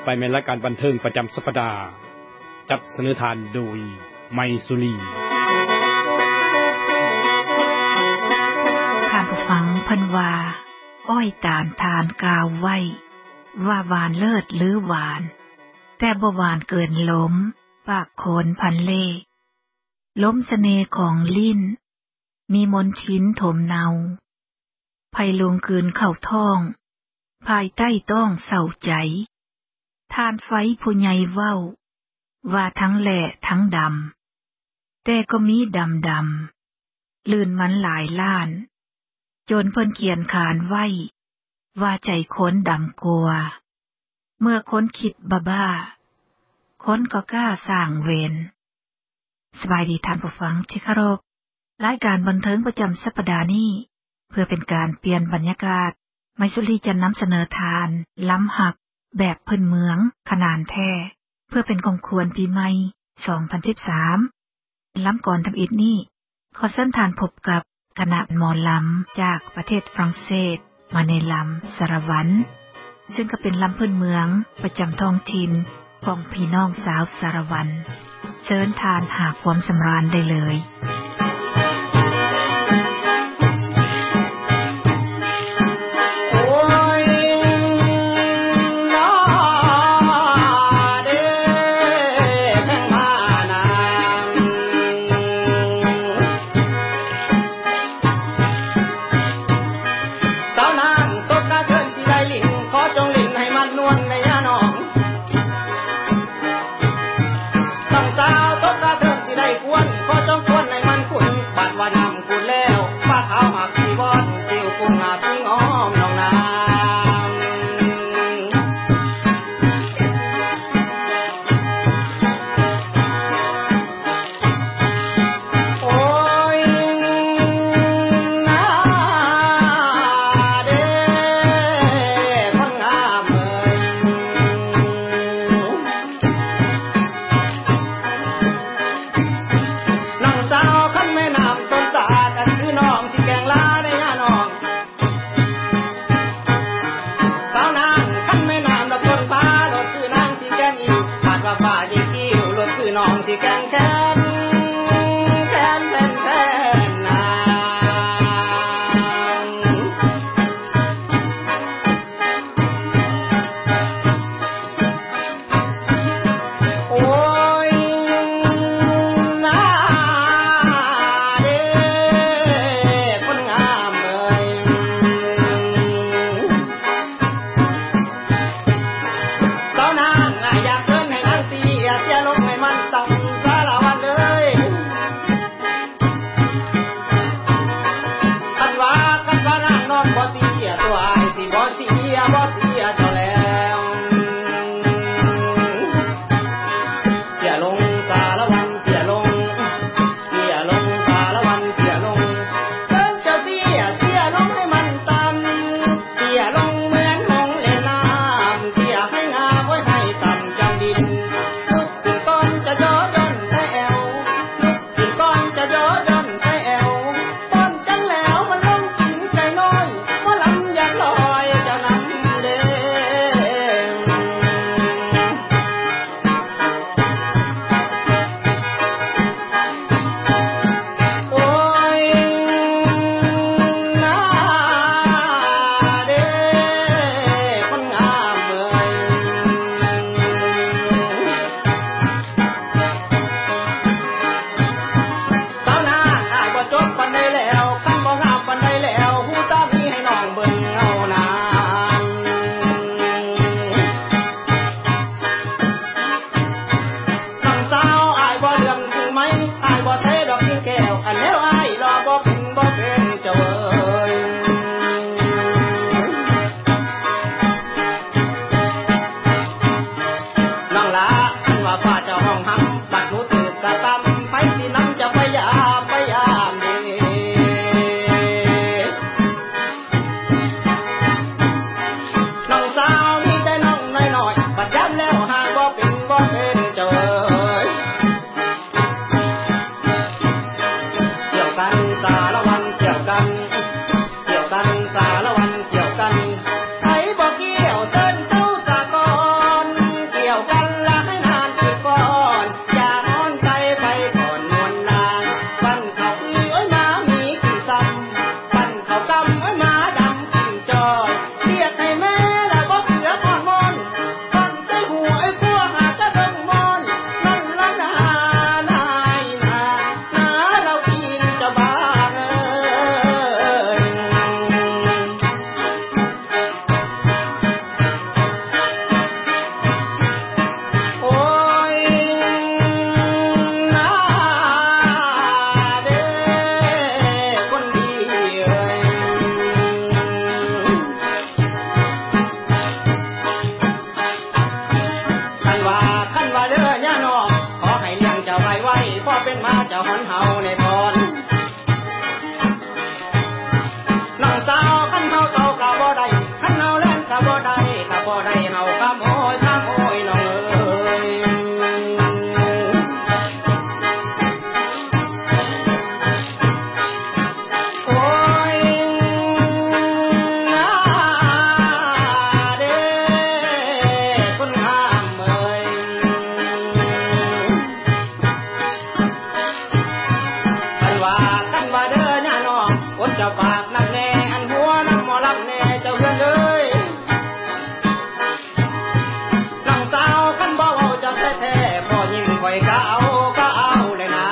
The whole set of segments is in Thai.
ไปในรายการบันเทิงประจำสัปดาห์จัดเสนอทานโดยไมสุรีท่านผู้ฟังเพิ่นว่าอ้อยตาลทานกาวไว้ว่าหวานเลิศหรือหวานแต่บ่หวานเกินล้มปากโคนพันเล่ล้มเสน่ห์ของลิ้นมีมนทินถมเนาไผลงคืนเข้าท้องภายใต้ต้องเศร้าใจทานไฟผู้ใหญ่เว้าว่าทั้งแหล่ทั้งดำแต่ก็มีดำลื่นมันหลายล้านจนเพิ่นเขียนขานไว้ว่าใจคนดำกลัวเมื่อคนคิดบ้าคนก็กล้าสร้างเวรสบายดีท่านผู้ฟังที่เคารพรายการบันเทิงประจำสัปดาห์นี้เพื่อเป็นการเปลี่ยนบรรยากาศไมสุรีจะนำเสนอทานล้ำหักแบบพื้นเมืองขนานแท้เพื่อเป็นของควรปีใหม่2013ล้ำก่อนทำอิฐนี้ขอเชิญทานพบกับคณะหมอลำจากประเทศฝรั่งเศสมาในลำสารวัตรซึ่งก็เป็นลำพื้นเมืองประจำท้องถิ่นของพี่น้องสาวสารวัตรเชิญทานหาความสำราญได้เลยอยากเชิญให้นางตีเสียลงให้มันต้องสารวัตรเลยอเป็นมาเจ้าหอนเฮาในตอนน้องสาวคันเฮาเก่าก็บ่ได้คันเฮาแล่นก็บ่ได้เฮาคำโอยน้องเอ้ยโอ้ยเด้คนงามเอ้ยคันว่าเด้อย่าน้องอดจะฝากนำแน่อันหัวนำหมอลำแน่เจ้าเพื่อนเอ้ยน้องสาวคันบ่เว้าจะแท้ๆพ่อยิ่งข่อยก็เอาเลยนะ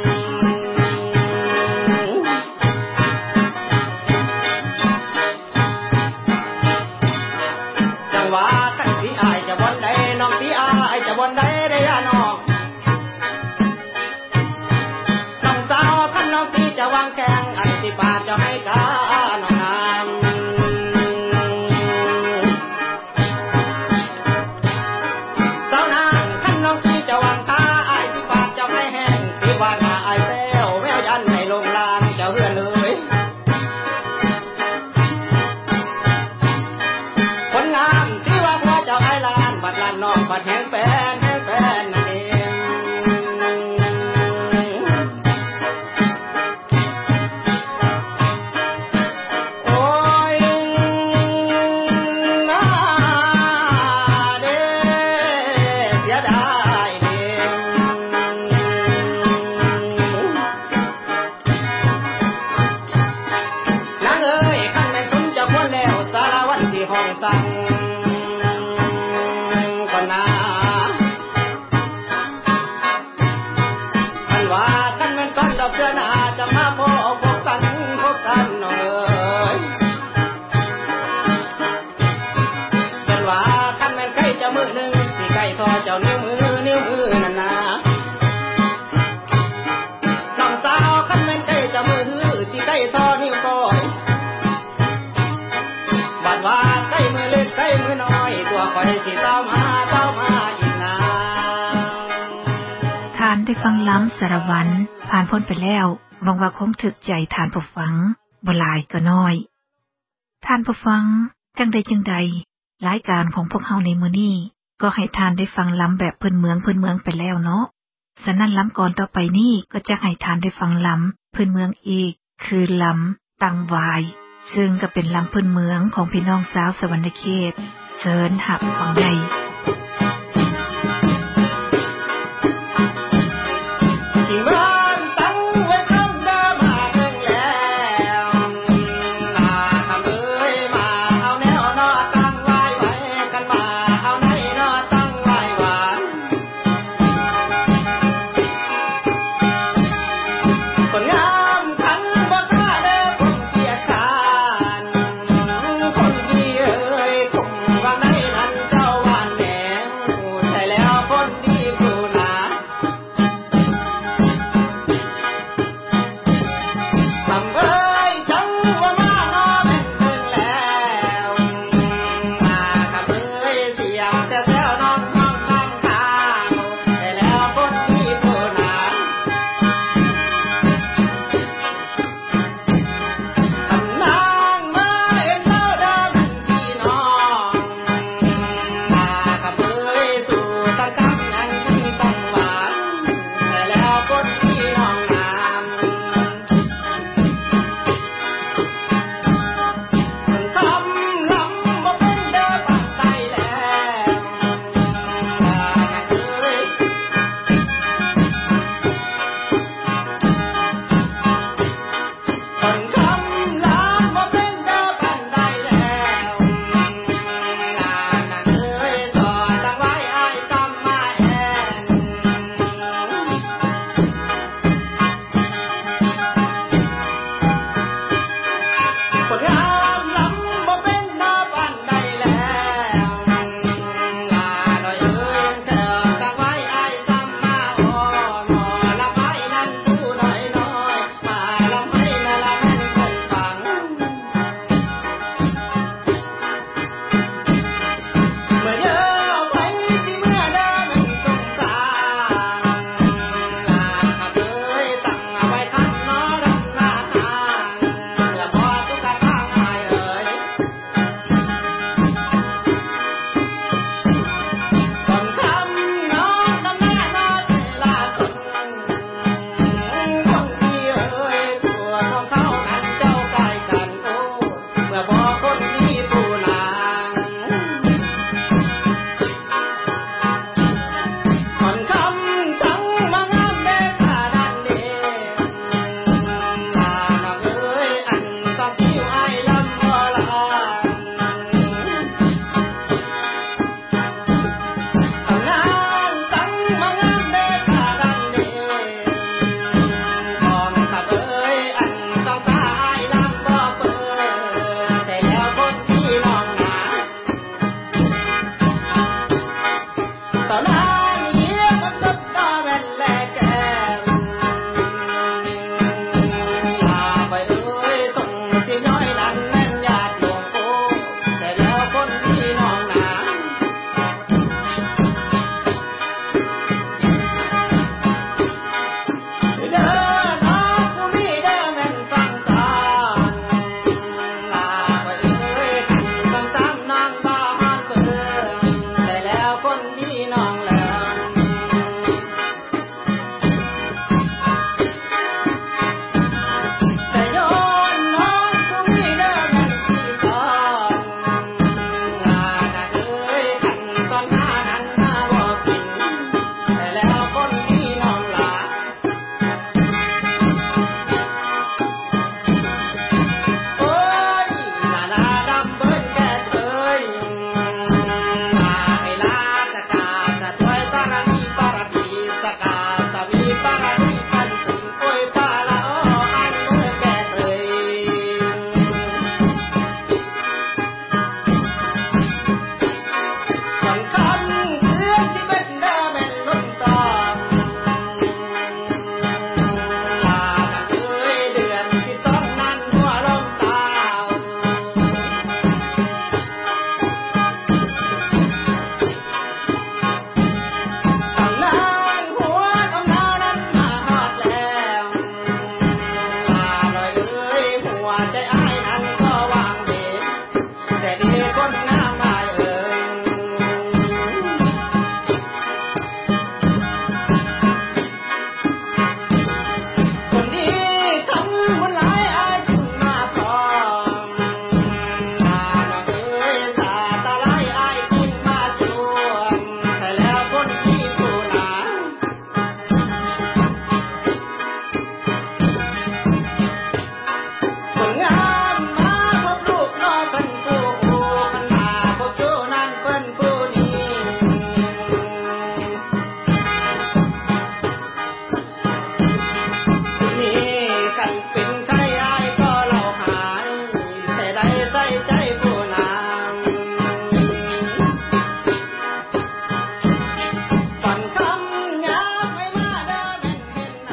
จังว่าคันสิอายจะบ่อนใดน้องสิอายจะบ่อนใดได้ย่าน้องน้องสาวคันน้องสิจะวางแข้งอันสิปาดจะให้กาน้องนางสาวนางคันน้องสิจะวางขาอายสิปาดจะให้แห้งสิวาดหน้าอายแต้วแววยันในโรงลานเจ้าเฮือนเอ้ยคนงามที่ว่าผัวเจ้าไอ้ลานบัดลานน้องบัดแห้งแฟนนั่นเองโอ้ยน่าเด้เสียดายเด้นางเอ้ยคันแม่นสมจะควรแล้วสารวัตรที่ห้องสั่งก่อนนะคันว่าคันแม่นก่อนดอกเดือนหน้าจะมาพบกันน้องเอ้ยคันว่าคันแม่นใกล้จะมื้อหนึงสิใกล้ทอเจ้านิ้วมือนั่นนะน้องสาวคันแม่นใกล้จะมื้อสิใกล้ทอนิ้วก้อยบัดว่าใกล้มือเล็กใกล้มือน้อยตัวข่อยสิเต้ามาอีกนานทานได้ฟังล้ำสารวันผ่านพ้นไปแล้วหวังว่าคงถึกใจทานผู้ฟังบ่หลายก็น้อยทานผู้ฟังจังใดรายการของพวกเฮาในมื้อนี้ก็ให้ทานได้ฟังล้ำแบบพื้นเมืองไปแล้วเนาะฉะนั้นล้ำก่อนต่อไปนี้ก็จะให้ทานได้ฟังล้ำพื้นเมืองอีกคือล้ำตังวายซึ่งก็เป็นล้ำพื้นเมืองของพี่น้องสาวสวรรณเขตเชิญหับฟังได้ที่บ้านตั้งไว้คำเดิมมาเรื่องแล้วทำเอ้ยมาเอาแนวนอตั้งไว้กันมาเอาไหนนอตั้งไว้หวานคนงามทั้งบ่กล้าเด้อคนเกียจคร้านคนดีเอ้ยคงว่าไหนนั้นเจ้าหวานแหนงใช่แล้วคนดีผู้หนาทำเอ้ยจังว่ามาน้อแม่นเบิ่งแล้วมาทำเอ้ยเสียงแต่แถวน้องข้างทางแต่แล้วคนดีผู้หนาคันนางมาเอ็นเล่าเดิมพี่น้องมาทำเอ้ยสู่ตะกำยังต้องหวานแต่แล้วคนดีน้องนามทำลำบ่เป็นเด้อปักใจแล้วเอ้ยคนทำลำบ่เป็นเด้อปักใจแล้วเอ้ยสอนตั้งไว้อ้ายซ้ำมาแอน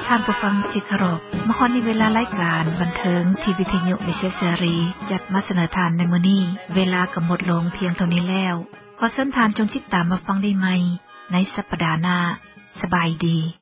ท่านผู้ฟังที่เคารพมาฮอดนี้เวลารายการบันเทิงที่วิทยุมิเชสรีจัดมาเสนอทานในมื้อนี้เวลาก็หมดลงเพียงเท่านี้แล้วขอเชิญทานจงติดตามมาฟังได้ใหม่ในสัปดาห์หน้าสบายดี